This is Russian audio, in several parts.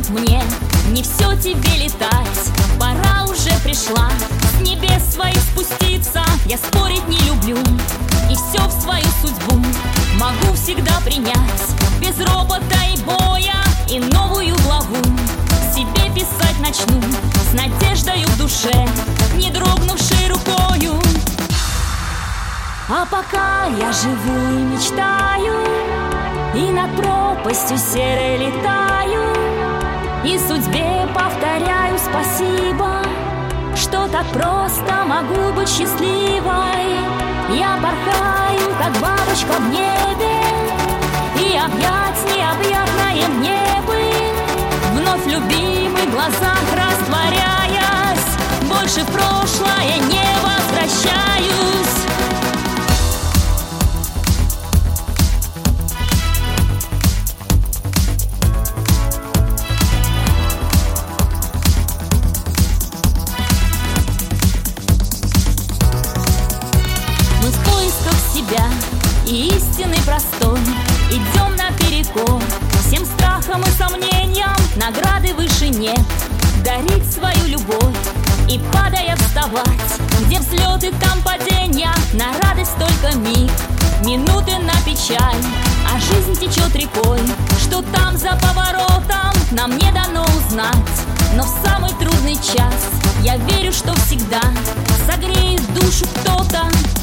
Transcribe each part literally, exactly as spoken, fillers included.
думать мне, не все тебе летать. Пора уже пришла с небес своих спуститься. Я спорить не люблю и все в свою судьбу могу всегда принять, без ропота и боя, и новую главу себе писать начну с надеждою в душе, не дрогнувшей рукою. А пока я живу и мечтаю, и над пропастью серой летаю, и судьбе повторяю спасибо, что так просто могу быть счастливой. Я порхаю, как бабочка в небе, и объять необъятное мне бы, вновь в любимых глазах растворяясь, больше в прошлое не возвращаюсь. И истины простой идем наперекор всем страхам и сомнениям, награды выше нет. Дарить свою любовь и падая вставать, где взлеты, там падения, на радость только миг, минуты на печаль, а жизнь течет рекой. Что там за поворотом, нам не дано узнать, но в самый трудный час я верю, что всегда согреет душу кто-то.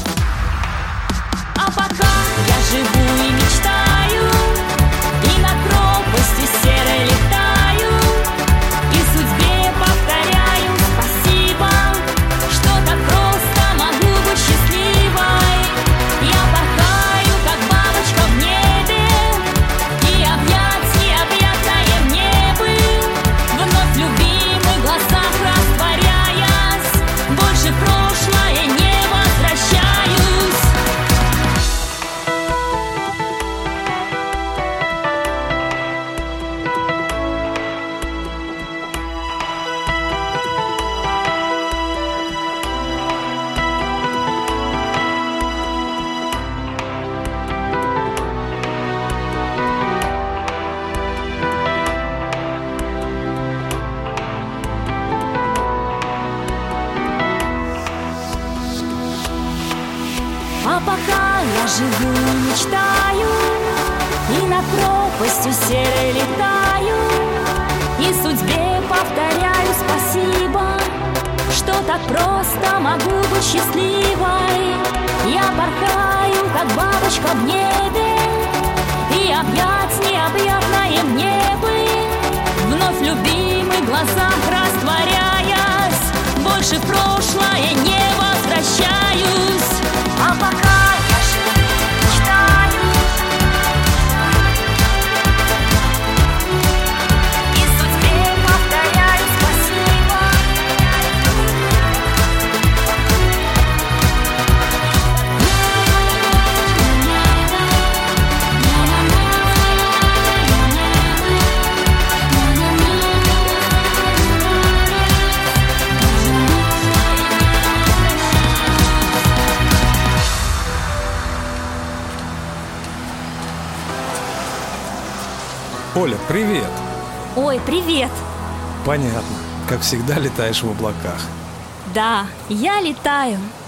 А пока я живу и мечтаю, и над пропастью серой летаю, и судьбе повторяю спасибо, что так просто могу быть счастливой. Я порхаю, как бабочка в небе, и объять необъятное мне бы, вновь в любимых глазах растворяясь, больше в прошлое не возвращаюсь. А пока я живу и мечтаю, и над пропастью серой летаю, и судьбе повторяю спасибо, что так просто могу быть счастливой. Я порхаю, как бабочка в небе, и объять необъятное мне бы, вновь в любимых глазах растворяясь, больше в прошлое не возвращаюсь. А пока я живу и мечтаю, и судьбе повторяю спасибо. Оля, привет! Ой, привет! Понятно, как всегда летаешь в облаках. Да, я летаю.